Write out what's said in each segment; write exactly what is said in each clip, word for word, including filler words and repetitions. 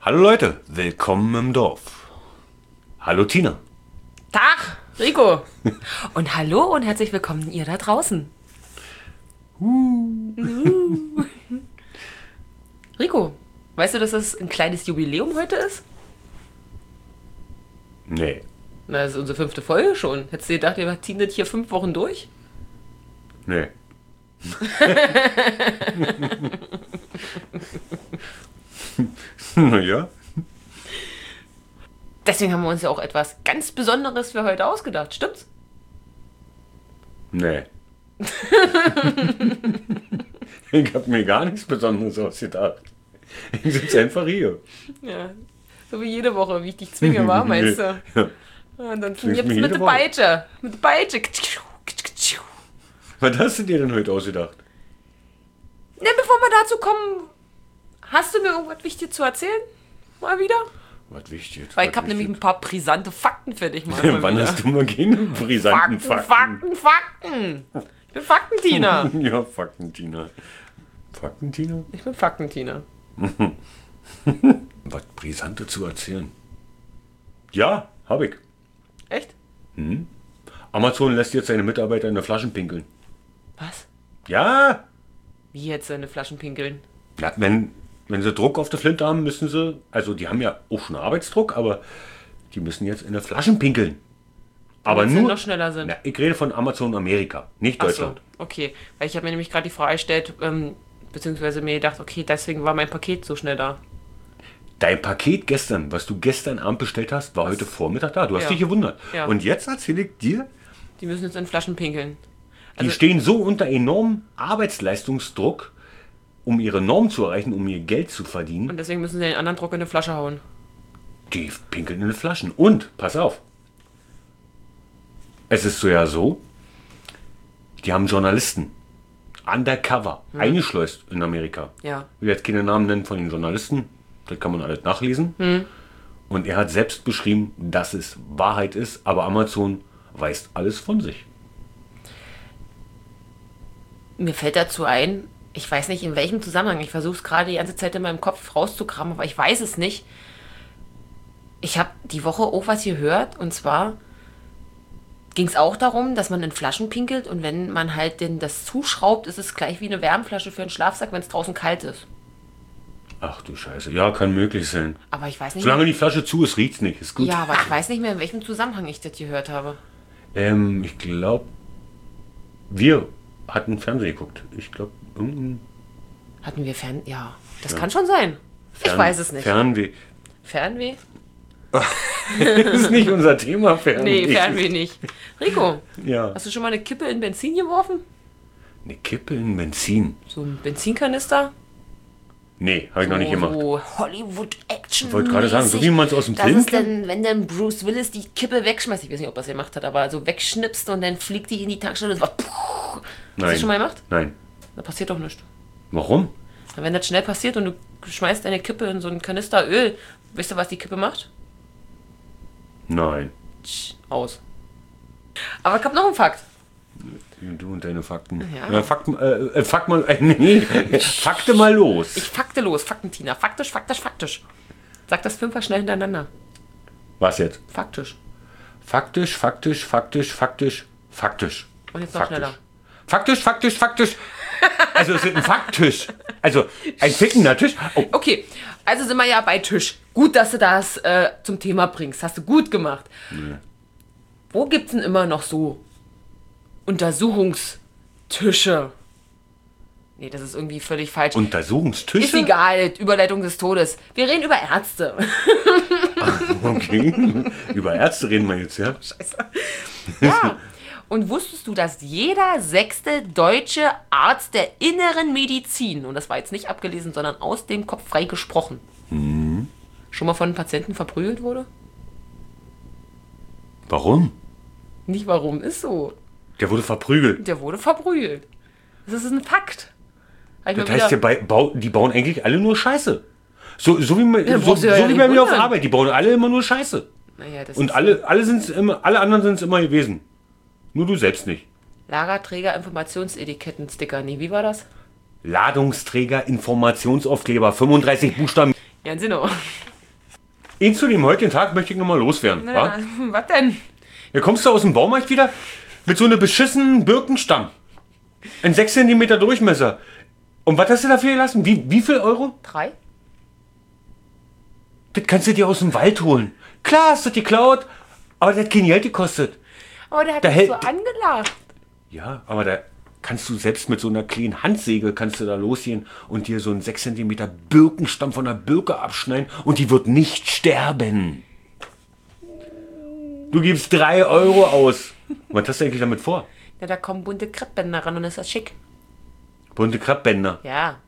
Hallo Leute, willkommen im Dorf. Hallo Tina. Tag, Rico. Und hallo und herzlich willkommen ihr da draußen. Uh. Uh. Rico, weißt du, dass das ein kleines Jubiläum heute ist? Nee. Na, das ist unsere fünfte Folge schon. Hättest du gedacht, wir ziehen das hier fünf Wochen durch? Nee. Naja. Deswegen haben wir uns ja auch etwas ganz Besonderes für heute ausgedacht, stimmt's? Nee. Ich hab mir gar nichts Besonderes ausgedacht. Ich sitze einfach hier. Ja, so wie jede Woche, wie ich dich zwinge, war, meinst du? Ja. Und dann Zwingst jetzt mich mit jede der Woche. Peitsche. Mit der Peitsche. Was hast du dir denn heute ausgedacht? Ja, bevor wir dazu kommen, hast du mir irgendwas Wichtiges zu erzählen? Mal wieder? Was wichtig. Weil was ich habe nämlich ein wichtig. paar brisante Fakten für dich. Mal, mal Wann wieder. hast du mal keine brisanten Fakten, Fakten, Fakten. Ich bin Faktentina. Ja, Fakten, Tina. Fakten, Tina? Ich bin Faktentina. Was Brisante zu erzählen? Ja, hab ich. Echt? Amazon lässt jetzt seine Mitarbeiter in der Flaschen pinkeln. Was? Ja! Wie jetzt seine Flaschen pinkeln? Ja, wenn, wenn sie Druck auf der Flinte haben, müssen sie, also die haben ja auch schon Arbeitsdruck, aber die müssen jetzt in der Flaschen pinkeln. Aber Damit sie nur, noch schneller sind. na, ich rede von Amazon Amerika, nicht Ach Deutschland. so, okay. Weil ich habe mir nämlich gerade die Frage gestellt, ähm, beziehungsweise mir gedacht, okay, deswegen war mein Paket so schnell da. Dein Paket gestern, was du gestern Abend bestellt hast, war heute Vormittag da. Du hast Ja. dich gewundert. Ja. Und jetzt erzähle ich dir, Die müssen jetzt in Flaschen pinkeln. die Also- stehen so unter enormem Arbeitsleistungsdruck, um ihre Norm zu erreichen, um ihr Geld zu verdienen. Und deswegen müssen sie den anderen Druck in eine Flasche hauen. Die pinkeln in die Flaschen. Und, pass auf, es ist so ja so, die haben Journalisten undercover eingeschleust in Amerika. Ja. Ich will jetzt keine Namen nennen von den Journalisten, das kann man alles nachlesen. Und er hat selbst beschrieben, dass es Wahrheit ist, aber Amazon weist alles von sich. Mir fällt dazu ein, ich weiß nicht in welchem Zusammenhang, ich versuche es gerade die ganze Zeit in meinem Kopf rauszukramen, aber ich weiß es nicht. Ich habe die Woche auch was gehört und zwar ging es auch darum, dass man in Flaschen pinkelt und wenn man halt denn das zuschraubt, ist es gleich wie eine Wärmflasche für einen Schlafsack, wenn es draußen kalt ist. Ach du Scheiße, ja, kann möglich sein. Aber ich weiß nicht Solange mehr, die Flasche zu ist, riecht's nicht, ist gut. ja, aber ich weiß nicht mehr, in welchem Zusammenhang ich das gehört habe. Ähm, ich glaube, wir hatten Fernsehen geguckt. Ich glaube, irgendein Hatten wir Fern... Ja, das kann schon sein. Ich Fern- weiß es nicht. Fernweh. Fernweh? Das ist nicht unser Thema, Fernweh. Nee, Fernweh nicht. Rico, Ja. hast du schon mal eine Kippe in Benzin geworfen? Eine Kippe in Benzin. So ein Benzinkanister? Nee, habe ich noch nicht gemacht. So Hollywood-Action. Ich wollte gerade sagen, so wie man es aus dem das Film ist kennt. dann, wenn dann Bruce Willis die Kippe wegschmeißt, ich weiß nicht, ob er es gemacht hat, aber so wegschnipst und dann fliegt die in die Tankstelle und es war puh. Hast du Nein. das schon mal gemacht? Nein. Da passiert doch nichts. Warum? Und wenn das schnell passiert und du schmeißt deine Kippe in so einen Kanister Öl, weißt du, was die Kippe macht? Nein. Tsch, aus. Aber ich hab noch einen Fakt. Du und deine Fakten. Ja. Ja, Fakt, äh, äh, Fakt mal, äh, nee, Fakte mal los. Ich fakte los, Faktentina. Faktisch, faktisch, faktisch. Sag das fünfmal schnell hintereinander. Was jetzt? Faktisch. Faktisch, faktisch, faktisch, faktisch, faktisch. Und jetzt noch faktisch. schneller. Faktisch, faktisch, faktisch. Also es ist ein Faktisch. Also ein fickender Tisch. Oh, Okay, also sind wir ja bei Tisch. Gut, dass du das äh, zum Thema bringst. Hast du gut gemacht. Wo gibt's denn immer noch so Untersuchungstische? Nee, das ist irgendwie völlig falsch. Ist Untersuchungstische? egal, Überleitung des Todes. Wir reden über Ärzte. Okay. Über Ärzte reden wir jetzt, ja? Ja. Und wusstest du, dass jeder sechste deutsche Arzt der inneren Medizin, und das war jetzt nicht abgelesen, sondern aus dem Kopf frei gesprochen, schon mal von einem Patienten verprügelt wurde? Warum? Nicht warum, ist so. Der wurde verprügelt. Der wurde verprügelt. Das ist ein Fakt. Hab ich Das mal heißt, wieder- der bei, bau, die bauen eigentlich alle nur Scheiße. So, so wie, man- Ja, so, brauchst so du ja wie nicht bei mir auf wundern. Arbeit. Die bauen alle immer nur Scheiße. naja, das Und ist alle, alle, sind's immer, alle anderen sind es immer gewesen. Nur du selbst nicht. Lagerträger, Informationsetiketten-Sticker. Nee, wie war das? Ladungsträger, Informationsaufkleber, fünfunddreißig Buchstaben. Ja, genau. ihn zu dem heutigen Tag möchte ich nochmal loswerden. Na, wa? was denn? Ja, kommst du aus dem Baumarkt wieder mit so einem beschissenen Birkenstamm. Ein sechs Zentimeter Durchmesser. Und was hast du dafür gelassen? Wie, wie viel Euro? Drei? Das kannst du dir aus dem Wald holen. Klar hast du das geklaut, aber das hat kein Geld gekostet. Aber der hat Da mich hält- so angelacht. Ja, aber da kannst du selbst mit so einer kleinen Handsäge kannst du da losgehen und dir so einen sechs Zentimeter Birkenstamm von der Birke abschneiden und die wird nicht sterben. Du gibst drei Euro aus. Was hast du eigentlich damit vor? Ja, da kommen bunte Kreppbänder ran und ist das schick. Bunte Krabbbänder. Ja,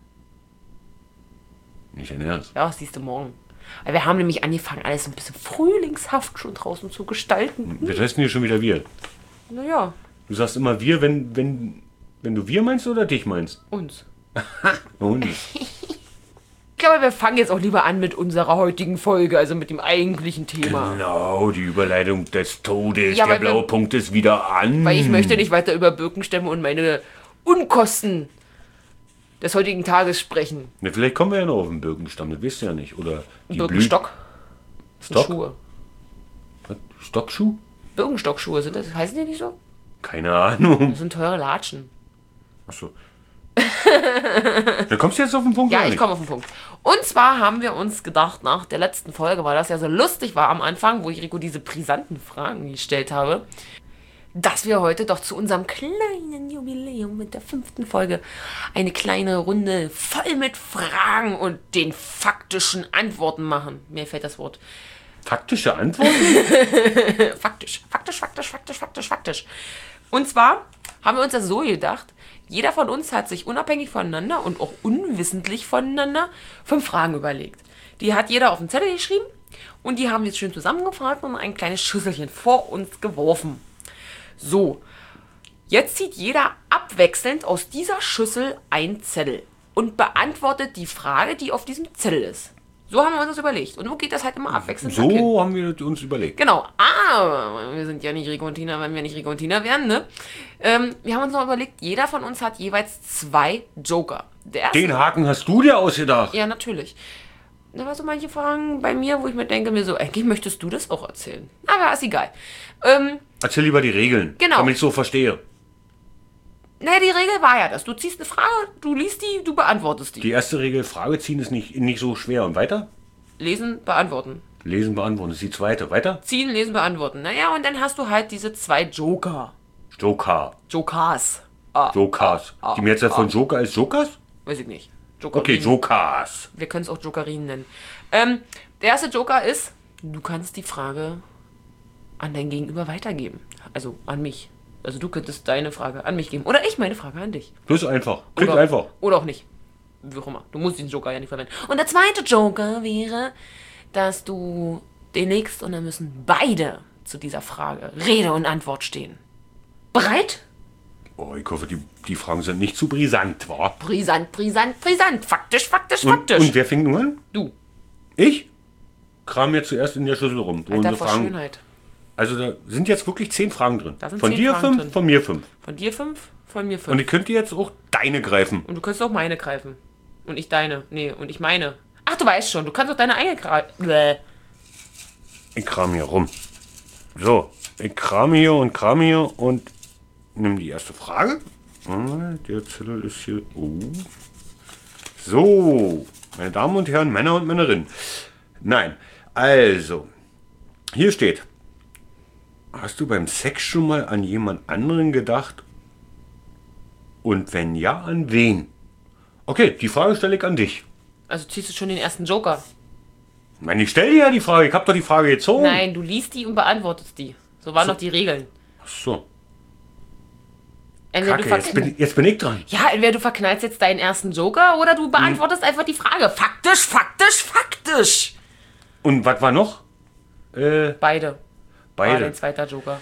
Nicht dein Ernst. ja, siehst du morgen. Weil wir haben nämlich angefangen, alles ein bisschen frühlingshaft schon draußen zu gestalten. Wir testen hier schon wieder wir. Naja, Du sagst immer wir, wenn, wenn, wenn du wir meinst oder dich meinst. uns. Und Ich glaube, wir fangen jetzt auch lieber an mit unserer heutigen Folge, also mit dem eigentlichen Thema. genau, die Überleitung des Todes. Ja, Der weil wir- blaue Punkt ist wieder an. Weil ich möchte nicht weiter über Birkenstämme und meine Unkosten des heutigen Tages sprechen. Ne, vielleicht kommen wir ja noch auf den Birkenstamm, das weißt du ja nicht. Oder die Birkenstock. Das sind Stock? Schuhe. Blü- Was? Stockschuh? Birkenstockschuhe sind das? Heißen die nicht so? Keine Ahnung. Das sind teure Latschen. Achso. Dann kommst du jetzt auf den Punkt? Ja, oder ich nicht? komme auf den Punkt. Und zwar haben wir uns gedacht, nach der letzten Folge, weil das ja so lustig war am Anfang, wo ich Rico diese brisanten Fragen gestellt habe, dass wir heute doch zu unserem kleinen Jubiläum mit der fünften Folge eine kleine Runde voll mit Fragen und den faktischen Antworten machen. Mir fällt das Wort. Faktische Antworten? Äh, faktisch, faktisch, faktisch, faktisch, faktisch, faktisch. Und zwar haben wir uns das so gedacht, jeder von uns hat sich unabhängig voneinander und auch unwissentlich voneinander fünf Fragen überlegt. Die hat jeder auf den Zettel geschrieben und die haben wir jetzt schön zusammengefragt und ein kleines Schüsselchen vor uns geworfen. So, jetzt zieht jeder abwechselnd aus dieser Schüssel einen Zettel und beantwortet die Frage, die auf diesem Zettel ist. So haben wir uns das überlegt. Und so geht das halt immer abwechselnd. nach hinten. So haben wir das uns überlegt. Genau, aber wir sind ja nicht Rico und Tina, wenn wir nicht Rico und Tina wären, ne? Ähm, wir haben uns noch überlegt, jeder von uns hat jeweils zwei Joker. Der erste, Den Haken hast du dir ausgedacht. ja, natürlich. Da war so manche Fragen bei mir, wo ich mir denke, mir so, eigentlich möchtest du das auch erzählen. Aber ist egal. Ähm, Erzähl lieber die Regeln, Genau. damit ich so verstehe. naja, die Regel war ja das. Du ziehst eine Frage, du liest die, du beantwortest die. Die erste Regel, Frage ziehen, ist nicht, nicht so schwer. Und weiter? Lesen, beantworten. Lesen, beantworten. Das ist die zweite. Weiter? Ziehen, lesen, beantworten. Naja, und dann hast du halt diese zwei Joker. Joker. Jokers. Ah, Jokers. ah, Die Mehrzahl von Joker als Jokers? weiß ich nicht. Jokerinen. Okay, Jokers. Wir können es auch Jokerinen nennen. Ähm, der erste Joker ist, du kannst die Frage an dein Gegenüber weitergeben. Also an mich. Also du könntest deine Frage an mich geben. Oder ich meine Frage an dich. Das ist einfach. Klingt Oder, einfach. Oder auch nicht. Wie auch immer. Du musst den Joker ja nicht verwenden. Und der zweite Joker wäre, dass du den legst und dann müssen beide zu dieser Frage Rede und Antwort stehen. Bereit? Oh, ich hoffe, die, die Fragen sind nicht zu brisant, wa? Brisant, brisant, brisant. Faktisch, faktisch, Und, faktisch. und wer fängt nun an? du, Ich? Kram jetzt zuerst in der Schüssel rum. So Alter, eine vor Fragen. Schönheit. Also da sind jetzt wirklich zehn Fragen drin. Da sind Von zehn dir Fragen fünf, drin. von mir fünf. Von dir fünf, von mir fünf. Und ich könnte jetzt auch deine greifen. Und du kannst auch meine greifen. Und ich deine. Nee, und ich meine. Ach, du weißt schon, du kannst auch deine eigene greifen. Ich kram hier rum. So, ich kram hier und kram hier und nimm die erste Frage. Ah, der Zettel ist hier. Oh. So, meine Damen und Herren, Männer und Männerinnen. Nein, also, hier steht. Hast du beim Sex schon mal an jemand anderen gedacht? Und wenn ja, an wen? Okay, die Frage stelle ich an dich. Also ziehst du schon den ersten Joker. Nein, ich stelle dir ja die Frage. Ich habe doch die Frage gezogen. Nein, du liest die und beantwortest die. So waren So. noch die Regeln. Ach so. Entweder Kacke, du jetzt verkn- bin, jetzt bin ich dran. ja, entweder du verknallst jetzt deinen ersten Joker oder du beantwortest einfach die Frage. Faktisch, faktisch, faktisch. Und was war noch? Äh, Beide. War beide. dein zweiter Joker.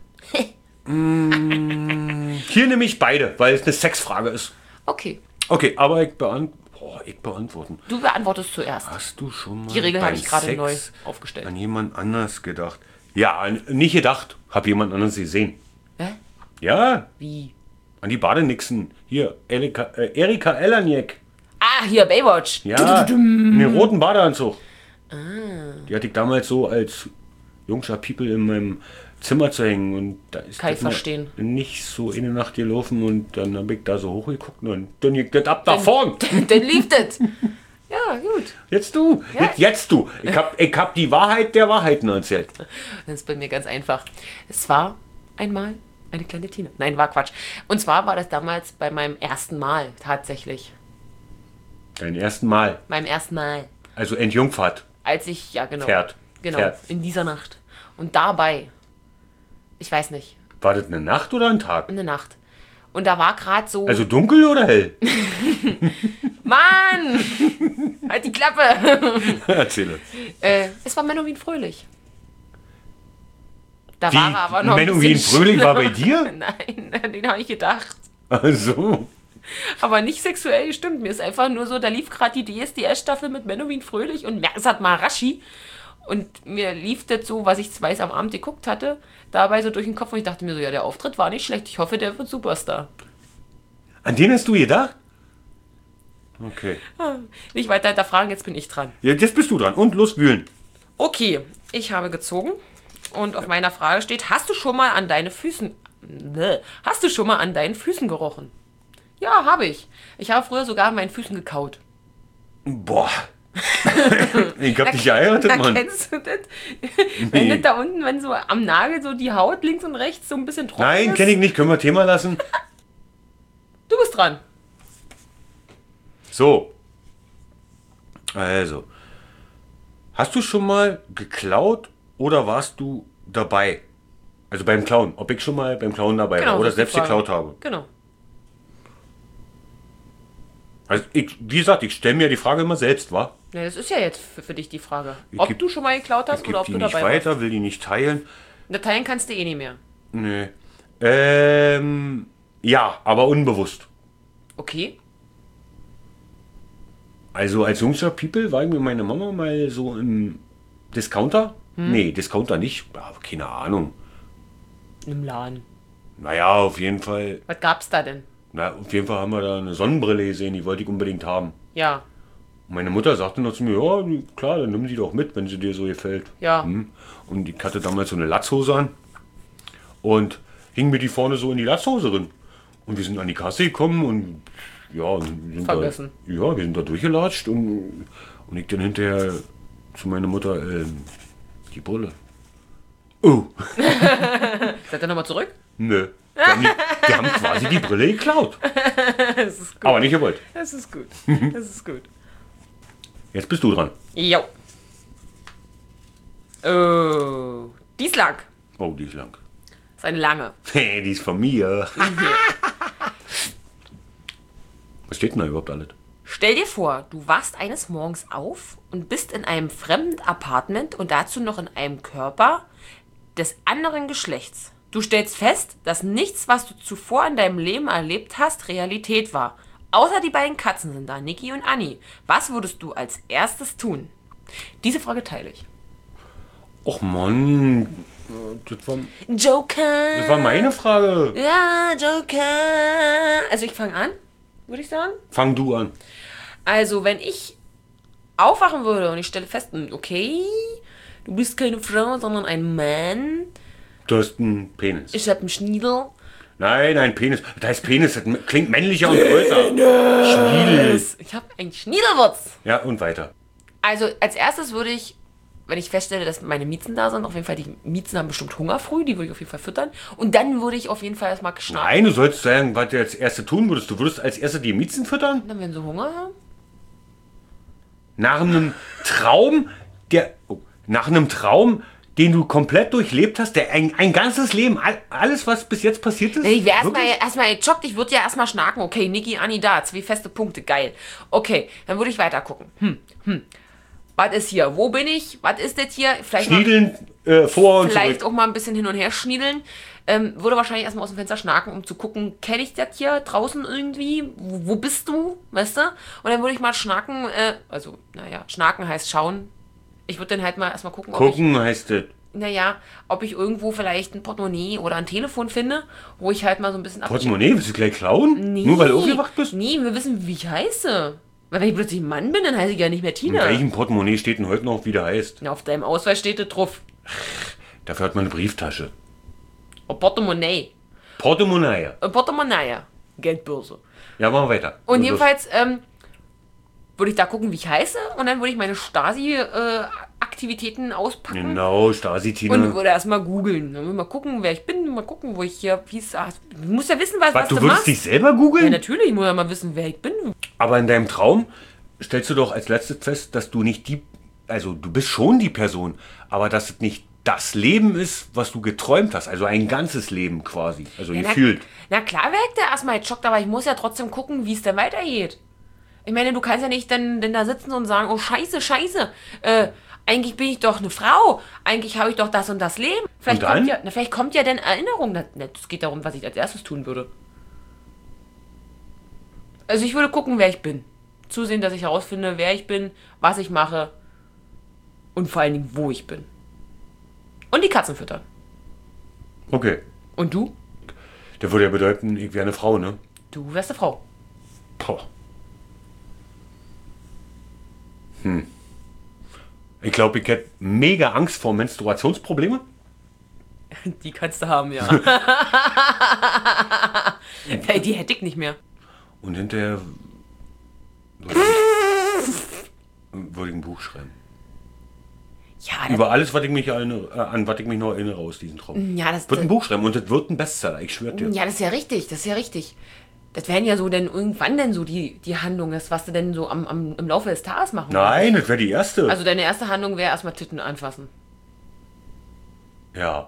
Hier nehme ich beide, weil es eine Sexfrage ist. Okay, Okay, aber ich, beant Boah, ich beantworten. du beantwortest zuerst. Hast du schon mal Die Regel habe beim ich gerade Sex neu aufgestellt. an jemand anders gedacht? Ja, an, nicht gedacht. Hab jemand anderes gesehen. Hä? Ja, Wie? an die Badenixen. Hier, Erika, äh, Erika Elaniek. Ah, hier, Baywatch. Ja, in den roten Badeanzug. Die hatte ich damals so als jungscher People in meinem Zimmer zu hängen. Und da ist Kann ich das mal verstehen. nicht so in der Nacht gelaufen. Und dann habe ich da so hochgeguckt und dann ging das ab nach vorn. Dann lief das. Ja, gut. Jetzt du, Ja. jetzt, jetzt du. Ich hab, ich hab die Wahrheit der Wahrheiten erzählt. Das ist bei mir ganz einfach. Es war einmal eine kleine Tina. Nein, war Quatsch. Und zwar war das damals bei meinem ersten Mal tatsächlich. Dein ersten Mal. Meinem ersten Mal. Also Entjungfert. Als ich, ja genau. Pferd. Genau, Pferd. in dieser Nacht. Und dabei, ich weiß nicht, War das eine Nacht oder ein Tag? eine Nacht. Und da war gerade so, Also dunkel oder hell? Mann, halt die Klappe. Erzähle. äh, es war Menowin Fröhlich. Da Wie? war er aber noch ein Menowin bisschen Fröhlich war bei schlimmer. dir? Nein, den habe ich gedacht. Also. Aber nicht sexuell gestimmt. Mir ist einfach nur so, da lief gerade die D S D S-Staffel mit Menowin Fröhlich und Mersat Marashi. Und mir lief das so, was ich weiß am Abend geguckt hatte, dabei so durch den Kopf und ich dachte mir so, ja, der Auftritt war nicht schlecht. Ich hoffe, der wird Superstar. An den hast du gedacht? Okay. Nicht weiter hinterfragen, jetzt bin ich dran. Ja, jetzt bist du dran. Und los wühlen. Okay, ich habe gezogen und auf meiner Frage steht, hast du schon mal an deine Füßen, Bäh. hast du schon mal an deinen Füßen gerochen? Ja, habe ich. Ich habe früher sogar an meinen Füßen gekaut. Boah. Ich hab dich geheiratet, Na, Mann. kennst du das? Wenn das da unten, wenn so am Nagel so die Haut links und rechts so ein bisschen trocken Nein, ist. kenne ich nicht. Können wir Thema lassen? Du bist dran. So. Also. Hast du schon mal geklaut oder warst du dabei? Also beim Klauen. Ob ich schon mal beim Klauen dabei war das oder ist die selbst Frage. geklaut habe. Genau. Also ich, wie gesagt, ich stelle mir die Frage immer selbst, wa? Ja, das ist ja jetzt für, für dich die Frage. Ich Ob geb- du schon mal geklaut hast Ich oder gebe ob die du nicht dabei warst. weiter, will die nicht teilen. Dateien kannst du eh nicht mehr. Nee. Ähm, ja, aber unbewusst. Okay. Also als jungster People war ich mit meiner Mama mal so im Discounter. Hm. Nee, Discounter nicht. Ja, keine Ahnung. Im Laden. Naja, auf jeden Fall. Was gab's da denn? Na, auf jeden Fall haben wir da eine Sonnenbrille gesehen, die wollte ich unbedingt haben. Ja. Und meine Mutter sagte noch zu mir, ja, klar, dann nimm sie doch mit, wenn sie dir so gefällt. Ja. Hm. Und ich hatte damals so eine Latzhose an und hing mir die vorne so in die Latzhose drin. Und wir sind an die Kasse gekommen und ja, und sind Vergessen. Da, ja, wir sind da durchgelatscht und, und ich dann hinterher zu meiner Mutter, ähm, die Brille. Oh, Seid ihr nochmal zurück? nö. Die haben, die, die haben quasi die Brille geklaut. Das ist gut. Aber nicht gewollt. Das ist gut. Das ist gut. Jetzt bist du dran. Jo. Oh. Die ist lang. Oh, die ist lang. Das ist eine lange. Hey, die ist von mir. Was steht denn da überhaupt alles? Stell dir vor, du wachst eines Morgens auf und bist in einem fremden Apartment und dazu noch in einem Körper des anderen Geschlechts. Du stellst fest, dass nichts, was du zuvor in deinem Leben erlebt hast, Realität war. Außer die beiden Katzen sind da, Niki und Anni. Was würdest du als erstes tun? Diese Frage teile ich. Och Mann, das war, Joker! das war meine Frage. Ja, Joker! Also ich fange an, würde ich sagen. Fang du an. Also, wenn ich aufwachen würde und ich stelle fest, hm, okay, du bist keine Frau, sondern ein Mann. Du hast einen Penis. Ich habe einen Schniedel. Nein, ein Penis. Da ist Penis, das klingt männlicher und größer. Schniedel. Ich habe einen Schniedelwurz. Ja, und weiter. Also, als erstes würde ich, wenn ich feststelle, dass meine Miezen da sind, auf jeden Fall, die Miezen haben bestimmt Hunger früh, die würde ich auf jeden Fall füttern. Und dann würde ich auf jeden Fall erstmal schnarchen. Nein, du sollst sagen, was du als Erste tun würdest. Du würdest als Erste die Miezen füttern? Dann, wenn sie Hunger haben. Nach einem Traum, der, oh, nach einem Traum, den du komplett durchlebt hast, der ein, ein ganzes Leben, all, alles, was bis jetzt passiert ist? Ich wäre erstmal Wirklich? erstmal gejoggt, ich würde ja erstmal schnarken. Okay, Niki, Anni da, zwei feste Punkte, geil. Okay, dann würde ich weiter gucken. Hm, hm. Was ist hier? Wo bin ich? Was ist das hier? Vielleicht mal- Schniedeln äh, vor und Vielleicht zurück. auch mal ein bisschen hin und her schniedeln. Ähm, würde wahrscheinlich erstmal aus dem Fenster schnarken, um zu gucken, kenne ich das hier draußen irgendwie? Wo, wo bist du? Weißt du? Und dann würde ich mal schnacken, äh, also, naja, schnaken heißt schauen. Ich würde dann halt mal erstmal gucken, ob Gucken heißt das. ich, naja, ob ich irgendwo vielleicht ein Portemonnaie oder ein Telefon finde, wo ich halt mal so ein bisschen abchecken. Portemonnaie, willst du gleich klauen? Nee. Nur weil du aufgewacht bist? Nee, wir wissen, wie ich heiße. Weil wenn ich plötzlich ein Mann bin, dann heiße ich ja nicht mehr In Tina. welchem Portemonnaie steht denn heute noch, wie der heißt? Ja, auf deinem Ausweis steht da drauf. Dafür hat man eine Brieftasche. Oh, Portemonnaie. Portemonnaie. Äh, Portemonnaie. Geldbörse. Ja, machen wir weiter. Und Also, jedenfalls ähm, würde ich da gucken, wie ich heiße. Und dann würde ich meine Stasi-Aktivitäten auspacken. Genau, Stasi-Tina. Und würde erstmal googeln. Dann würde mal gucken, wer ich bin. Mal gucken, wo ich hier. Wie es. Du musst ja wissen, was, Was, was du du würdest machst. dich selber Ja, googeln? natürlich. Ich muss ja mal wissen, wer ich bin. Aber in deinem Traum stellst du doch als letztes fest, dass du nicht die, also du bist schon die Person, aber dass es nicht das Leben ist, was du geträumt hast. Also ein ganzes Leben quasi. Also Ja, gefühlt. Na, na klar wäre ich da erstmal geschockt, aber ich muss ja trotzdem gucken, wie es denn weitergeht. Ich meine, du kannst ja nicht dann, dann da sitzen und sagen, oh scheiße, scheiße, äh, eigentlich bin ich doch eine Frau, eigentlich habe ich doch das und das Leben. Vielleicht, Und dann? Kommt, ja, na, vielleicht kommt ja dann Erinnerung. Es geht darum, was ich als erstes tun würde. Also ich würde gucken, wer ich bin. Zusehen, dass ich herausfinde, wer ich bin, was ich mache und vor allen Dingen, wo ich bin. Und die Katzen füttern. Okay. Und du? Das würde ja bedeuten, ich wäre eine Frau, ne? Du wärst eine Frau. Boah. Hm. Ich glaube, ich hätte mega Angst vor Menstruationsproblemen. Die kannst du haben, ja. Hey, die hätte ich nicht mehr. Und hinterher würde ich, würde ich ein Buch schreiben. Ja, das, Über alles, was ich mich erinnere, äh, an was ich mich noch erinnere aus diesem Traum. ja, das, Wird ein Buch schreiben und das wird ein Bestseller, ich schwöre dir. ja, das ist ja richtig, das ist ja richtig. Das wären ja so denn irgendwann denn so die, die Handlung, das, was du denn so am, am, im Laufe des Tages machen Nein, das wäre die erste. würdest. Also deine erste Handlung wäre erstmal Titten anfassen. Ja.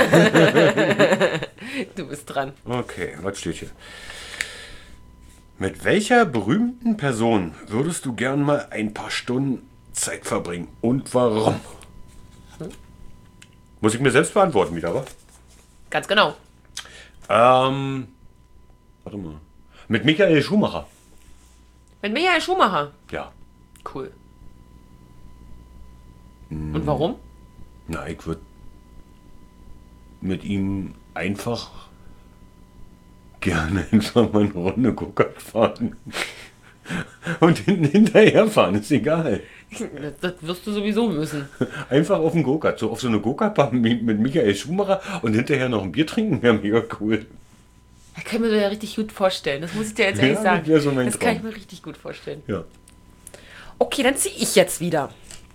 Du bist dran. Okay, was steht hier? Mit welcher berühmten Person würdest du gern mal ein paar Stunden Zeit verbringen und warum? Hm? Muss ich mir selbst beantworten wieder, wa? Ganz genau. Ähm, warte mal. Mit Michael Schumacher. Mit Michael Schumacher. Ja. Cool. Und warum? Na, ich würde mit ihm einfach gerne einfach mal eine Runde Go-Kart fahren. Und hinten hinterher fahren, ist egal. Das, das wirst du sowieso müssen. Einfach auf den Go-Kart, so auf so eine Go-Kart-Bahn mit mit Michael Schumacher und hinterher noch ein Bier trinken, wäre mega cool. Das kann ich mir so ja richtig gut vorstellen. Das muss ich dir jetzt Ja, ehrlich das sagen. wär so mein das kann Traum. ich mir richtig gut vorstellen. Ja. Okay, dann ziehe ich jetzt wieder.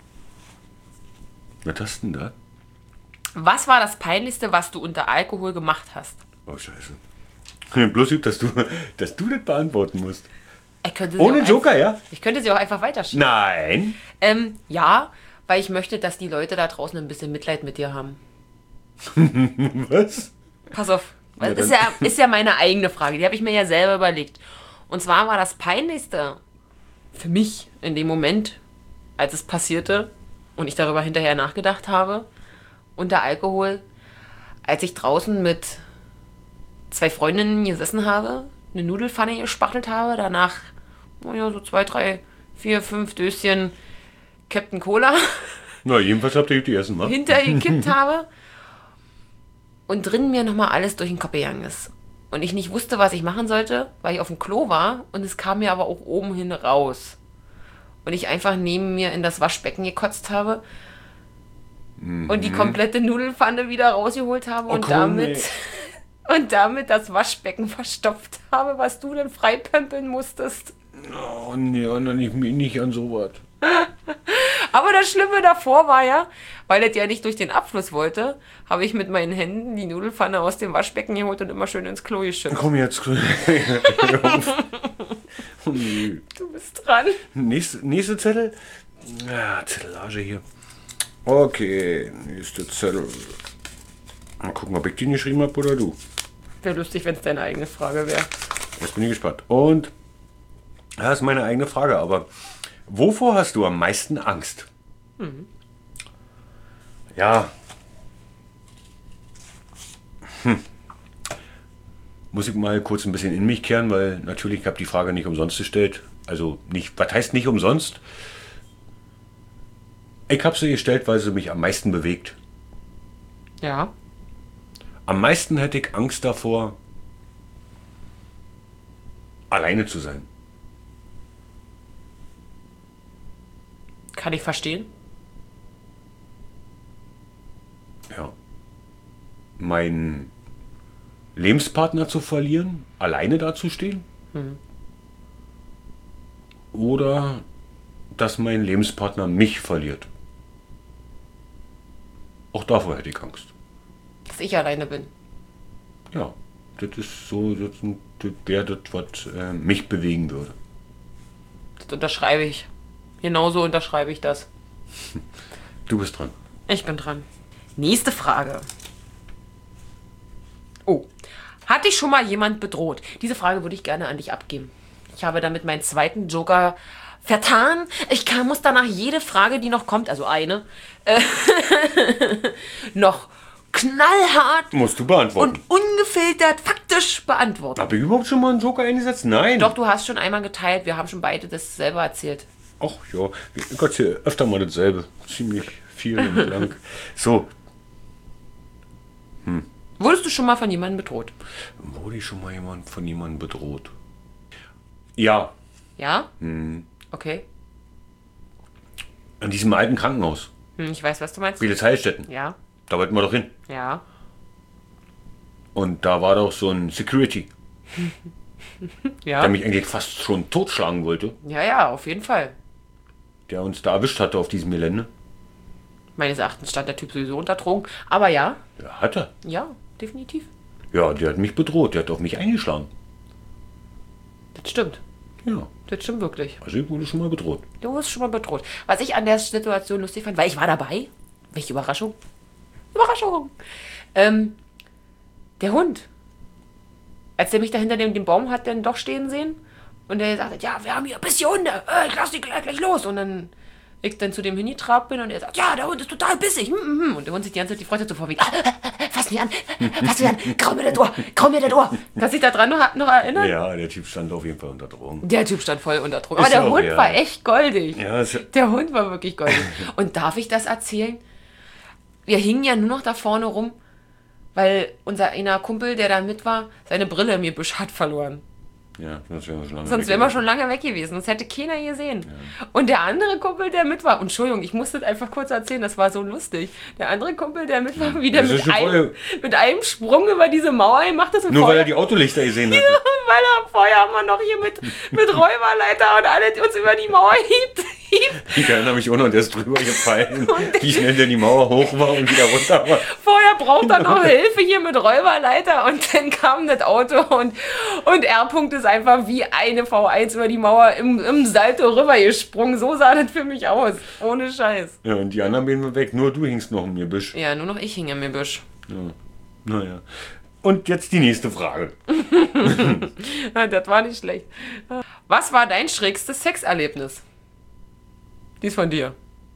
Was hast du denn da? Was war das Peinlichste, was du unter Alkohol gemacht hast? Oh, scheiße. Bloß lieb, dass du, dass du das beantworten musst. Ich könnte sie Ohne auch Joker, einfach, ja? Ich könnte sie auch einfach weiterschieben. Nein. Ähm, ja, weil ich möchte, dass die Leute da draußen ein bisschen Mitleid mit dir haben. Was? Pass auf. Ja, Das ist dann- ja, ist ja meine eigene Frage. Die habe ich mir ja selber überlegt. Und zwar war das Peinlichste für mich in dem Moment, als es passierte und ich darüber hinterher nachgedacht habe, unter Alkohol, als ich draußen mit zwei Freundinnen gesessen habe, eine Nudelfanne gespachtelt habe, danach naja, so zwei, drei, vier, fünf Döschen Captain Cola Na, jedenfalls habt ihr die Essen, wa? hintergekippt habe und drin mir nochmal alles durch den Kopf gegangen ist. Und ich nicht wusste, was ich machen sollte, weil ich auf dem Klo war und es kam mir aber auch oben hin raus. Und ich einfach neben mir in das Waschbecken gekotzt habe und die komplette Nudelfanne wieder rausgeholt habe und komm, damit und damit das Waschbecken verstopft habe, was du dann freipömpeln musstest. Oh, nee, und dann ich mich nicht an sowas. Aber das Schlimme davor war ja, weil es ja nicht durch den Abfluss wollte, habe ich mit meinen Händen die Nudelfanne aus dem Waschbecken geholt und immer schön ins Klo geschüttet. Komm jetzt. Oh, nee. Du bist dran. nächste, nächste Zettel. Ja, Zettelage hier. Okay, nächste Zettel. Mal gucken, ob ich den geschrieben habe oder du. Wäre lustig, wenn es deine eigene Frage wäre. Jetzt bin ich gespannt. Und, das ist meine eigene Frage, aber wovor hast du am meisten Angst? Mhm. Ja. Hm. Muss ich mal kurz ein bisschen in mich kehren, weil natürlich, ich habe die Frage nicht umsonst gestellt. Also, nicht, was heißt nicht umsonst? Ich habe sie gestellt, weil sie mich am meisten bewegt. Ja. Am meisten hätte ich Angst davor, alleine zu sein. Kann ich verstehen. Ja. Meinen Lebenspartner zu verlieren, alleine dazustehen. Hm. Oder dass mein Lebenspartner mich verliert. Auch davor hätte ich Angst. Dass ich alleine bin. Ja, das ist so, das, das wäre das, was äh, mich bewegen würde. Das unterschreibe ich. Genauso unterschreibe ich das. Du bist dran. Ich bin dran. Nächste Frage. Oh. Hat dich schon mal jemand bedroht? Diese Frage würde ich gerne an dich abgeben. Ich habe damit meinen zweiten Joker vertan. Ich kann, muss danach jede Frage, die noch kommt, also eine, äh, noch knallhart Musst du beantworten. und ungefiltert faktisch beantworten. Habe ich überhaupt schon mal einen Joker eingesetzt? Nein. Doch, du hast schon einmal geteilt. Wir haben schon beide das selber erzählt. Ach ja, Gott sei öfter mal dasselbe. Ziemlich viel und lang. So. Wurdest du schon mal von jemandem bedroht? Wurde ich schon mal jemand von jemandem bedroht? Ja. Ja? Hm. Okay. An diesem alten Krankenhaus. Hm, ich weiß, was du meinst. Vieles Heilstätten. Ja. Da wollten wir doch hin. Ja. Und da war doch so ein Security, Ja. der mich eigentlich fast schon totschlagen wollte. Ja, ja, auf jeden Fall. Der uns da erwischt hatte auf diesem Gelände. Meines Erachtens stand der Typ sowieso unter Drogen. Aber ja, Ja, hat er. ja, definitiv. Ja, der hat mich bedroht. Der hat auf mich eingeschlagen. Das stimmt. Ja, Das stimmt wirklich. also ich wurde schon mal bedroht. Du wirst schon mal bedroht. Was ich an der Situation lustig fand, weil ich war dabei. Welche Überraschung. Überraschung. Ähm, der Hund. Als der mich da hinter dem, dem Baum hat dann doch stehen sehen und der sagt, ja, wir haben hier ein bisschen Hunde. Äh, ich lass die gleich, gleich los. Und dann ich dann zu dem hingetrabt bin und er sagt, ja, der Hund ist total bissig. Hm, hm, hm. Und der Hund sich die ganze Zeit die Freude so vorwiegt. Ah, fass mich an, fass mich an, grau mir das Ohr, grau mir das Ohr. Kannst du dich da dran noch, noch erinnern? Ja, der Typ stand auf jeden Fall unter Drogen. Der Typ stand voll unter Druck. Ist Aber der auch, Hund ja. war echt goldig. Ja, ist, Der Hund war wirklich goldig. Und darf ich das erzählen? Wir hingen ja nur noch da vorne rum, weil unser einer Kumpel, der da mit war, seine Brille im Gebüsch hat verloren. ja, sonst wären wir schon lange Sonst weg wären wir gewesen. schon lange weg gewesen. Das hätte keiner gesehen. Und der andere Kumpel, der mit war, und Entschuldigung, ich muss das einfach kurz erzählen, das war so lustig. Der andere Kumpel, der mit war, wieder Das ist mit schon einem, voll- mit einem Sprung über diese Mauer gemacht hat. Und Nur weil vorher- er die Autolichter gesehen hat. weil er vorher haben wir noch hier mit, mit Räuberleiter und alle die uns über die Mauer hiebt. hiebt. Ich erinnere mich auch noch, der ist drüber gefallen, wie schnell der die Mauer hoch war und wieder runter war. Vorher braucht er noch Hilfe hier mit Räuberleiter und dann kam das Auto und, und R-Punkt ist einfach wie eine V eins über die Mauer im, im Salto rüber gesprungen. So sah das für mich aus. Ohne Scheiß. Ja, und die anderen bin wir weg, nur du hingst noch im Gebüsch. Ja, nur noch ich hing im Gebüsch. Ja. Naja. Und jetzt die nächste Frage. Das war nicht schlecht. Was war dein schrägstes Sexerlebnis? Die ist von dir.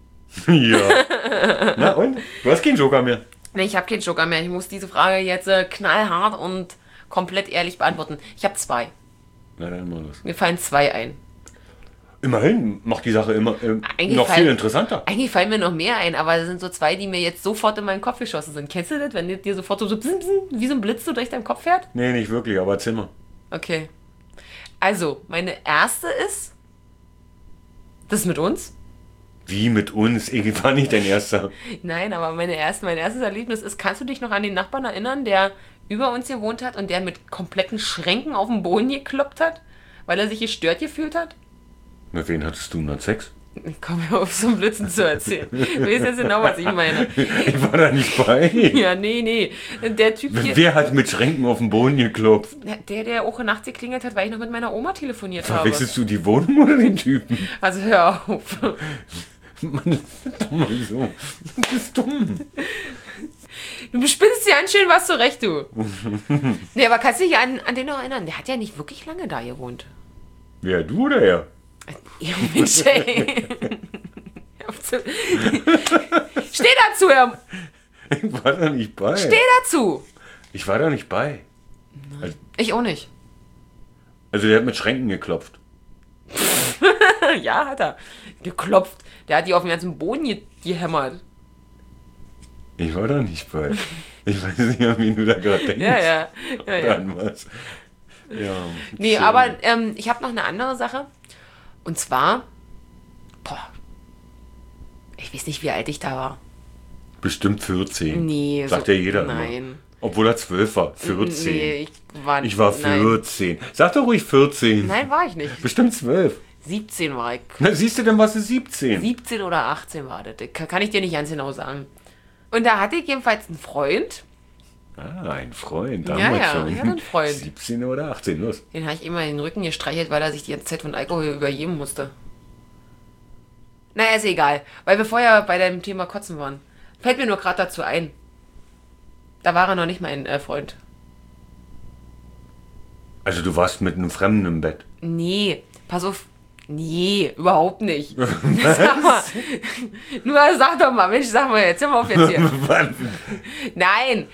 Ja. Na und? Du hast keinen Joker mehr. Nee, ich habe keinen Joker mehr. Ich muss diese Frage jetzt äh, knallhart und komplett ehrlich beantworten. Ich habe zwei. Na dann mal los. Mir fallen zwei ein. Immerhin macht die Sache immer äh, Eigentlich noch fall- viel interessanter. Eigentlich fallen mir noch mehr ein, aber das sind so zwei, die mir jetzt sofort in meinen Kopf geschossen sind. Kennst du das, wenn dir sofort so, so bzz, bzz, wie so ein Blitz so durch deinen Kopf fährt? Nee, nicht wirklich, aber erzähl mal. Okay. Also, meine erste ist, das ist mit uns. Wie mit uns? Ich war nicht dein Erster. Nein, aber meine erste, mein erstes Erlebnis ist, kannst du dich noch an den Nachbarn erinnern, der über uns gewohnt hat und der mit kompletten Schränken auf den Boden gekloppt hat, weil er sich gestört gefühlt hat? Mit wem hattest du denn Sex? Ich komme mir auf so einen Blödsinn zu erzählen. Du weißt jetzt genau, was ich meine. Ich war da nicht bei. Ja, nee, nee. Der Typ hier, Wer hat mit Schränken auf den Boden geklopft? der, der auch nachts geklingelt hat, weil ich noch mit meiner Oma telefoniert habe. Verwechselst du die Wohnung oder den Typen? Also hör auf. Mann, das ist doch mal so. Du bist dumm. Du spinnst dir an schön was zurecht, du. Nee, aber kannst du dich an, an den noch erinnern? Der hat ja nicht wirklich lange da gewohnt. Wer, du oder er? Ja, Mensch, ey. Hör auf zu- Steh dazu, Herr. Ich war da nicht bei. Steh dazu. Ich war da nicht bei. Also, Ich auch nicht. also der hat mit Schränken geklopft. Ja, hat er. Geklopft. Der hat die auf den ganzen Boden ge gehämmert. Ich war da nicht bei. Ich weiß nicht, an wen du da gerade denkst. Ja, ja. ja, ja. An was. Ja. Nee, schön. aber ähm, ich habe noch eine andere Sache. Und zwar, boah, Ich weiß nicht, wie alt ich da war. Bestimmt vierzehn. Nee. Sagt so, ja jeder nein. immer. Obwohl er zwölf war. vierzehn. Nee, ich war, ich war nein. vierzehn. Sag doch ruhig vierzehn. Nein, war ich nicht. Bestimmt zwölf. siebzehn war ich. Na, siehst du denn, was ist siebzehn? siebzehn oder achtzehn war das. Kann kann ich dir nicht ganz genau sagen. Und da hatte ich jedenfalls einen Freund. Ah, ein Freund, Ja, damals ja, schon. ich hatte einen Freund. siebzehn oder achtzehn, los. Den habe ich immer in den Rücken gestreichelt, weil er sich die ganze Zeit von Alkohol übergeben musste. Naja, ist egal. Weil wir vorher bei dem Thema Kotzen waren. Fällt mir nur gerade dazu ein. Da war er noch nicht mein äh, Freund. Also du warst mit einem Fremden im Bett. Nee, pass auf. Nee, überhaupt nicht. Sag mal. Nur sag doch mal, Mensch, sag mal jetzt. Hör mal auf jetzt hier. Nein.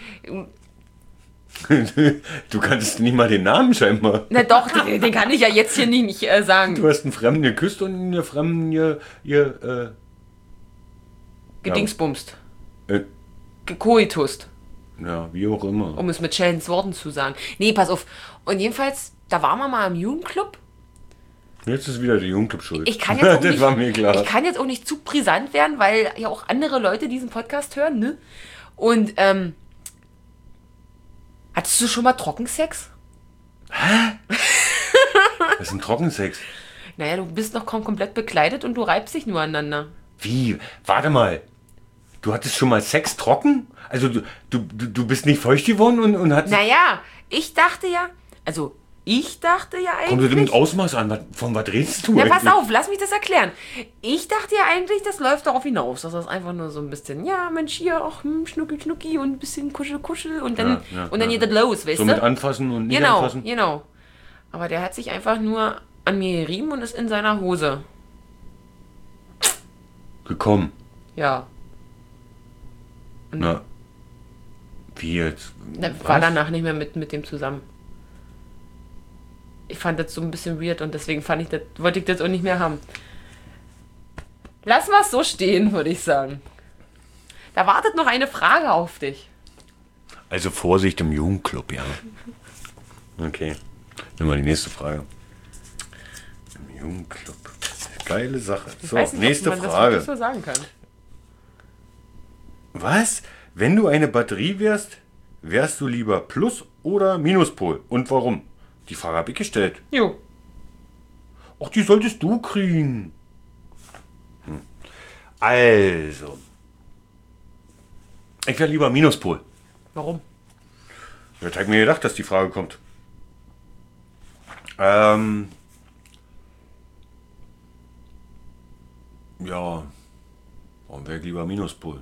Du kanntest nicht mal den Namen scheinbar. Na doch, den, den kann ich ja jetzt hier nicht, nicht äh, sagen. Du hast einen Fremden geküsst und einen Fremden ihr, ihr äh, Gedingsbumst. äh, Gekoitust. ja, wie auch immer. Um es mit Sheldons Worten zu sagen. Nee, pass auf. Und jedenfalls, da waren wir mal im Jugendclub. Jetzt ist wieder der Jugendclub schuld. Ich kann, jetzt auch das nicht, war mir klar. ich kann jetzt auch nicht zu brisant werden, weil ja auch andere Leute diesen Podcast hören, ne? Und, ähm, hattest du schon mal Trockensex? Das ist ein Trockensex. Naja, du bist noch kom komplett bekleidet und du reibst dich nur aneinander. Wie? Warte mal. Du hattest schon mal Sex trocken? Also du, du, du du bist nicht feucht geworden und, und hattest... Naja, ich dachte ja, also ich dachte ja Kommt das eigentlich... mit Ausmaß an? Was- Von was redest du Ja, eigentlich? pass auf, lass mich das erklären. Ich dachte ja eigentlich, das läuft darauf hinaus, dass das einfach nur so ein bisschen, ja, Mensch, hier, ach, hm, Schnucki, Schnucki und ein bisschen Kuschel, Kuschel und dann, Ja, ja, und dann ja. geht das los, weißt So du? mit anfassen und nicht Genau, anfassen? genau. Aber der hat sich einfach nur an mir gerieben und ist in seiner Hose. Gekommen. Ja. Na. Wie jetzt? Da Was? war danach nicht mehr mit, mit dem zusammen. Ich fand das so ein bisschen weird und deswegen fand ich das, wollte ich das auch nicht mehr haben. Lass mal so stehen, würde ich sagen. Da wartet noch eine Frage auf dich. Also Vorsicht im Jugendclub, ja. Okay. Nimm mal die nächste Frage. Im Jugendclub. Geile Sache. Ich So, weiß nicht, nächste ob man Frage. das wirklich so sagen kann. Was? Wenn du eine Batterie wärst, wärst du lieber Plus- oder Minuspol? Und warum? Die Frage habe ich gestellt. Jo. Ach, die solltest du kriegen. Hm. Also. Ich wäre lieber Minuspol. Warum? Ich habe mir gedacht, dass die Frage kommt. Ähm. Ja. Warum wäre ich lieber Minuspol?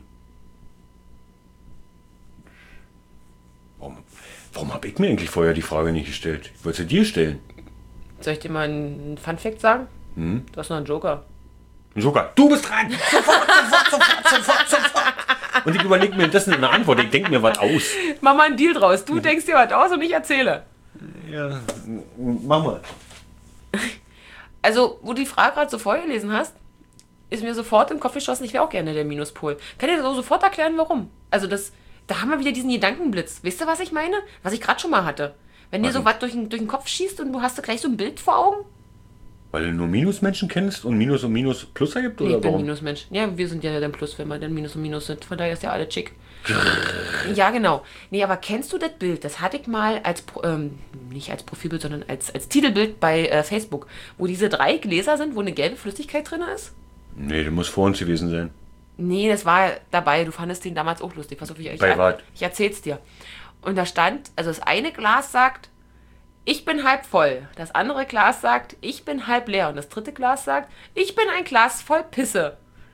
Warum, warum habe ich mir eigentlich vorher die Frage nicht gestellt? Ich wollte sie dir stellen. Soll ich dir mal einen Funfact sagen? Hm? Du hast noch einen Joker. Sogar, du bist dran! Sofort, sofort, sofort, sofort, sofort! Und ich überlege mir das eine Antwort, ich denke mir was aus. Mach mal einen Deal draus. Du denkst dir was aus und ich erzähle. Ja, mach mal. Also, wo du die Frage gerade so vorgelesen hast, ist mir sofort im Kopf geschossen, ich wäre auch gerne der Minuspol. Kann ich dir so sofort erklären, warum? Also, das, da haben wir wieder diesen Gedankenblitz. Weißt du, was ich meine? Was ich gerade schon mal hatte. Wenn dir so was durch, den- durch den Kopf schießt und du hast gleich so ein Bild vor Augen. Weil du nur Minusmenschen kennst und Minus und Minus Plus ergibt, Nee, oder ich bin warum? Minusmensch. Ja, wir sind ja dann Plus, wenn wir dann Minus und Minus sind. Von daher ist ja alle chic. Ja, genau. Nee, aber kennst du das Bild? Das hatte ich mal als, Pro- ähm, nicht als Profilbild, sondern als, als Titelbild bei äh, Facebook, wo diese drei Gläser sind, wo eine gelbe Flüssigkeit drin ist. Nee, du musst vor uns gewesen sein. Nee, das war dabei. Du fandest den damals auch lustig. Pass auf, ich, ich, Bei was? ich erzähl's dir. Und da stand, also das eine Glas sagt, ich bin halb voll. Das andere Glas sagt, ich bin halb leer. Und das dritte Glas sagt, ich bin ein Glas voll Pisse.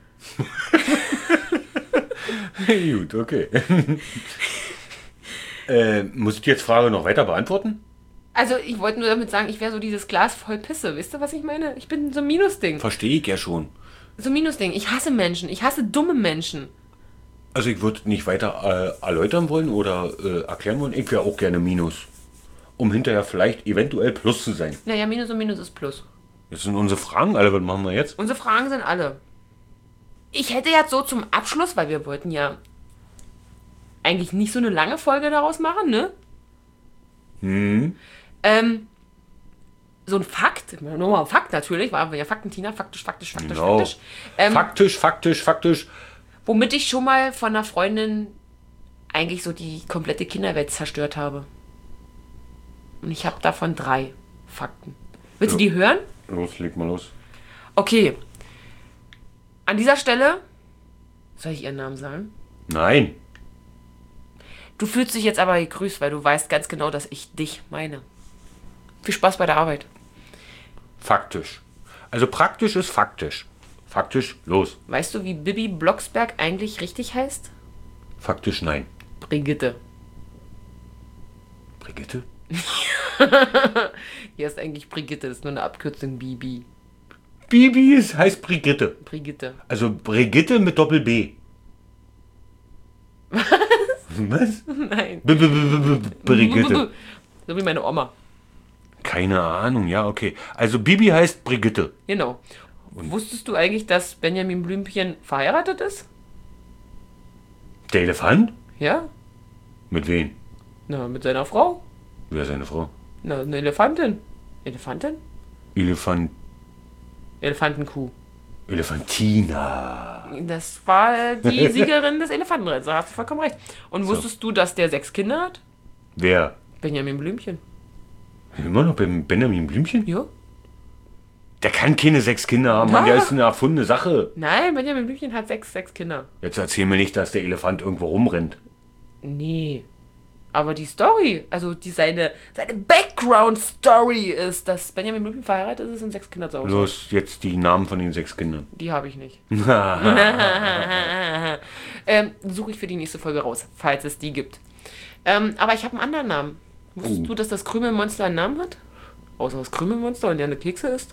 Gut, okay. äh, muss ich die jetzt Frage noch weiter beantworten? Also ich wollte nur damit sagen, ich wäre so dieses Glas voll Pisse. Wisst ihr, was ich meine? Ich bin so ein Minusding. Verstehe ich ja schon. So ein Minusding. Ich hasse Menschen. Ich hasse dumme Menschen. Also ich würde nicht weiter äh, erläutern wollen oder äh, erklären wollen. Ich wäre auch gerne Minus. Um hinterher vielleicht eventuell Plus zu sein. Naja, Minus und Minus ist Plus. Jetzt sind unsere Fragen alle. Was machen wir jetzt? Unsere Fragen sind alle. Ich hätte jetzt so zum Abschluss, weil wir wollten ja eigentlich nicht so eine lange Folge daraus machen, ne? Hm. Ähm, so ein Fakt, nur mal ein Fakt natürlich, war ja Fakten, Tina, faktisch, faktisch, faktisch, Genau. faktisch. Ähm, Faktisch, faktisch, faktisch. womit ich schon mal von einer Freundin eigentlich so die komplette Kinderwelt zerstört habe. Und ich habe davon drei Fakten. Willst Ja. du die hören? Los, leg mal los. Okay. An dieser Stelle, soll ich ihren Namen sagen? Nein. Du fühlst dich jetzt aber gegrüßt, weil du weißt ganz genau, dass ich dich meine. Viel Spaß bei der Arbeit. Faktisch. Also praktisch ist faktisch. Faktisch, los. Weißt du, wie Bibi Blocksberg eigentlich richtig heißt? Faktisch, nein. Brigitte. Brigitte? Hier ist eigentlich Brigitte, das ist nur eine Abkürzung Bibi. Bibi ist, heißt Brigitte. Brigitte. Also Brigitte mit Doppel B. Was? Was? Nein. B -b -b -b -b Brigitte. So wie meine Oma. Keine Ahnung, ja, okay. Also Bibi heißt Brigitte. Genau. Wusstest du eigentlich, dass Benjamin Blümchen verheiratet ist? Der Elefant? Ja? Mit wem? Na, mit seiner Frau. Wer ist seine Frau? Na, eine Elefantin. Elefantin? Elefant... Elefantenkuh. Elefantina. Das war die Siegerin des Elefantenrenns, da hast du vollkommen recht. Und wusstest du, dass der sechs Kinder hat? Wer? Benjamin Blümchen. Immer noch beim Benjamin Blümchen? Ja? Der kann keine sechs Kinder haben, Mann. Der ist eine erfundene Sache. Nein, Benjamin Blümchen hat sechs, sechs Kinder. Jetzt erzähl mir nicht, dass der Elefant irgendwo rumrennt. Nee. Aber die Story, also die seine, seine Background-Story ist, dass Benjamin Blümchen verheiratet ist und sechs Kinder zu Hause hat. Los, jetzt die Namen von den sechs Kindern. Die habe ich nicht. ähm, suche ich für die nächste Folge raus, falls es die gibt. Ähm, aber ich habe einen anderen Namen. Wusstest Oh. du, dass das Krümelmonster einen Namen hat? Außer das Krümelmonster und der eine Kekse ist?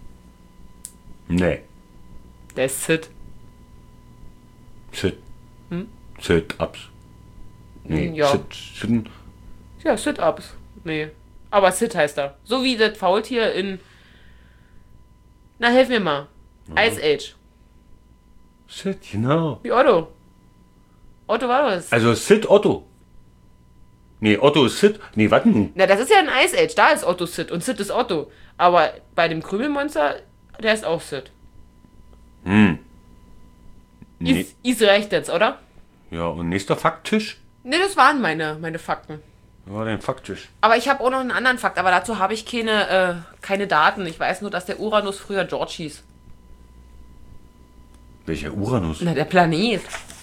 Nee. Der ist Sid. Sit. Hm? Sit-Ups. Nee, Ja. Sit, Sitten. Ja, Sit-Ups. Nee. Aber Sid heißt er. So wie das Faultier in... Na, helf mir mal. Ice Age. Sit, genau. Wie Otto. Otto war das. Also Sit Otto. Nee, Otto ist Sit. Nee, warte nun. Na, das ist ja ein Ice Age. Da ist Otto Sid und Sid ist Otto. Aber bei dem Krümelmonster, der ist auch Sid. Hm. Nee. Ist, ist recht jetzt, oder? Ja, und nächster Faktisch? Ne, das waren meine, meine Fakten. Ja, dein Faktisch. Aber ich habe auch noch einen anderen Fakt, aber dazu habe ich keine, äh, keine Daten. Ich weiß nur, dass der Uranus früher George hieß. Welcher Uranus? Na, der Planet.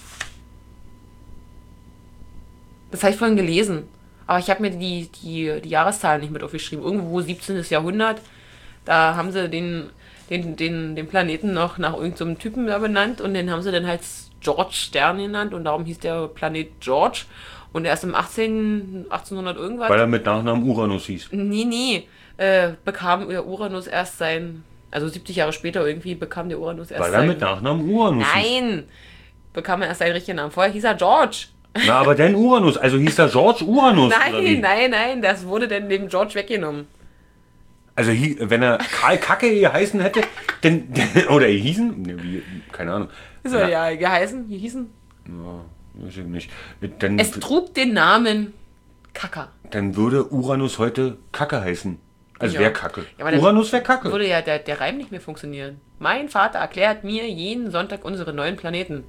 Das habe ich vorhin gelesen. Aber ich habe mir die, die, die Jahreszahlen nicht mit aufgeschrieben. Irgendwo siebzehnten. Jahrhundert. Da haben sie den, den, den, den Planeten noch nach irgendeinem so Typen da benannt. Und den haben sie dann halt George Stern genannt. Und darum hieß der Planet George. Und erst im achtzehnten. achtzehnhundert irgendwas. Weil er mit Nachnamen Uranus hieß. Nee, nee. Äh, bekam der Uranus erst sein... Also siebzig Jahre später irgendwie bekam der Uranus erst Weil er sein... mit Nachnamen Uranus hieß. Nein! Bekam er erst seinen richtigen Namen. Vorher hieß er George. Na, aber denn Uranus. Also hieß er George Uranus. oder wie? Nein, nein, nein. Das wurde dann dem George weggenommen. Also hi- wenn er Karl Kacke geheißen hätte, denn, oder hießen, ne, wie, keine Ahnung. So, ja, geheißen, wie hießen? Ja, weiß ich nicht. Dann, Es trug den Namen Kaka. dann würde Uranus heute Kacke heißen. Also Ja. wäre Kacke. Ja, aber dann Uranus wäre Kacke. Würde ja der, der Reim nicht mehr funktionieren. Mein Vater erklärt mir jeden Sonntag unsere neuen Planeten.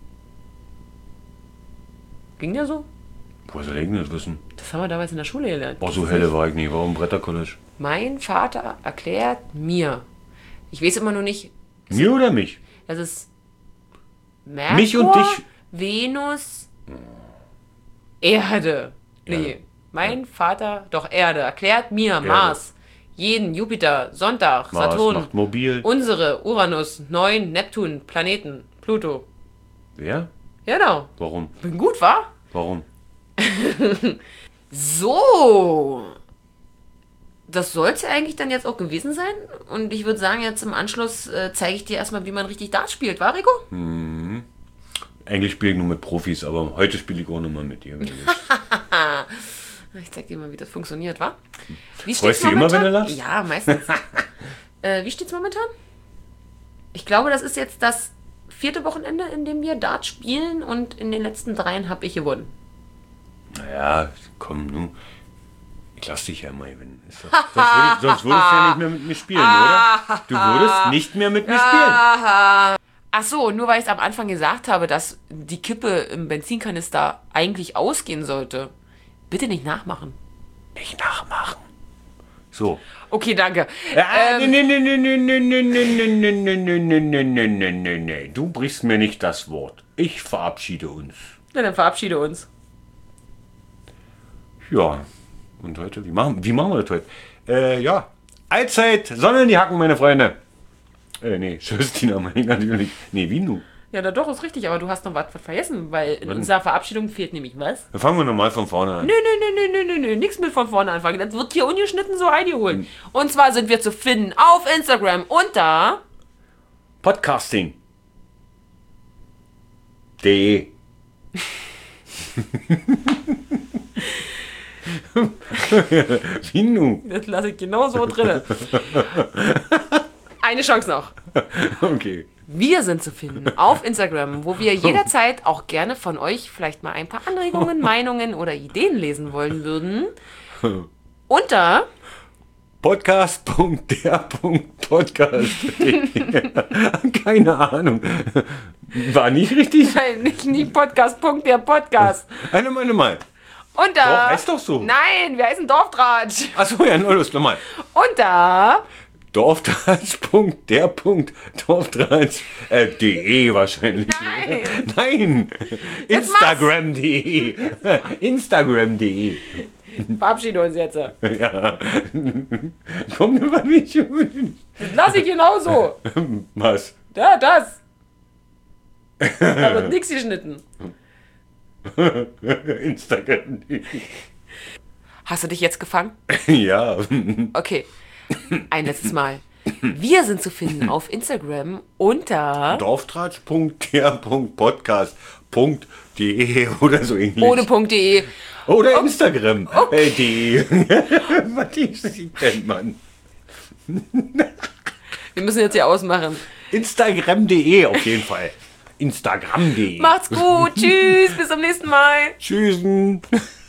Ging der so? Woher soll ich denn das wissen? Das haben wir damals in der Schule gelernt. Boah, so helle war ich nie. Warum Brettercollege? Mein Vater erklärt mir. Ich weiß immer nur nicht, Mir oder mich? das ist Merkur, Mich und dich. Venus, Erde. Nee, Erde. mein Vater, doch Erde, erklärt mir Mars, jeden Jupiter, Sonntag, Mars Saturn, macht mobil. unsere Uranus, neun, Neptun, Planeten, Pluto. Wer? Genau. Warum? Bin gut, wa? Warum? So. Das soll es ja eigentlich dann jetzt auch gewesen sein. Und ich würde sagen, jetzt im Anschluss äh, zeige ich dir erstmal, wie man richtig Dart spielt, wa, Rico? Eigentlich spiele ich nur mit Profis, aber heute spiele ich auch nochmal mit dir. wenn du willst. Ich zeig dir mal, wie das funktioniert, wa? Wie Freust steht's du immer, momentan? wenn du lachst? Ja, meistens. äh, wie steht's momentan? Ich glaube, das ist jetzt das vierte Wochenende, in dem wir Dart spielen. Und in den letzten dreien habe ich gewonnen. Naja, komm, nun. Ich lass dich ja mal, wenn. Ist doch, sonst, würdest, sonst würdest du ja nicht mehr mit mir spielen, oder? Du würdest nicht mehr mit mir spielen. Ach so, nur weil ich es am Anfang gesagt habe, dass die Kippe im Benzinkanister eigentlich ausgehen sollte. Bitte nicht nachmachen. Nicht nachmachen. So. Okay, danke. Ja, Ähm, nee, nee, nee, nee, nee, nee, nee, nee, nee, nee, nee, nee, nee, nee, nee, nee, nee. Du brichst mir nicht das Wort. Ich verabschiede uns. Na, dann verabschiede uns. Ja. Und heute, wie machen, wie machen wir das heute? Äh, ja. Allzeit, Sonne in die Hacken, meine Freunde. Äh, nee, tschüss, Tina, meine ich natürlich. Nee, wie nu? Ja, na doch, ist richtig, aber du hast noch was vergessen, weil in unserer Verabschiedung fehlt nämlich was. Dann fangen wir nochmal von vorne an. Nö, nö, nö, nö, nö, nö, nö, nichts mit von vorne anfangen. Das wird hier ungeschnitten so eingeholt. Und zwar sind wir zu finden auf Instagram unter Podcasting. De. Wie nu? Das lasse ich genau so drin. Eine Chance noch. Okay. Wir sind zu finden auf Instagram, wo wir jederzeit auch gerne von euch vielleicht mal ein paar Anregungen, Meinungen oder Ideen lesen wollen würden. Unter Podcast.der.podcast. Keine Ahnung. War nicht richtig? Nein, nicht, nicht Podcast, Punkt, der Podcast. Eine meine mal. Unter Doch, heißt doch so. Nein, wir heißen Dorftratsch. Achso, ja, nur los, nochmal. Unter Dorftratsch.der. Dorftratsch. Äh, de wahrscheinlich. Nein. Nein. Instagram.de. Instagram.de. Verabschiede uns jetzt. Ja. Komm über mich. Das lasse ich genauso. Was? Ja, das. Da wird nichts geschnitten. Instagram.de. Hast du dich jetzt gefangen? Ja. Okay. Ein letztes Mal. Wir sind zu finden auf Instagram unter Dorftratsch.der.podcast.de oder so ähnlich. ohne Punkt de. Oder Instagram. Äh, de. Was ist das denn, Mann? Wir müssen jetzt hier ausmachen. Instagram.de auf jeden Fall. Instagram.de. Macht's gut. Tschüss. Bis zum nächsten Mal. Tschüss.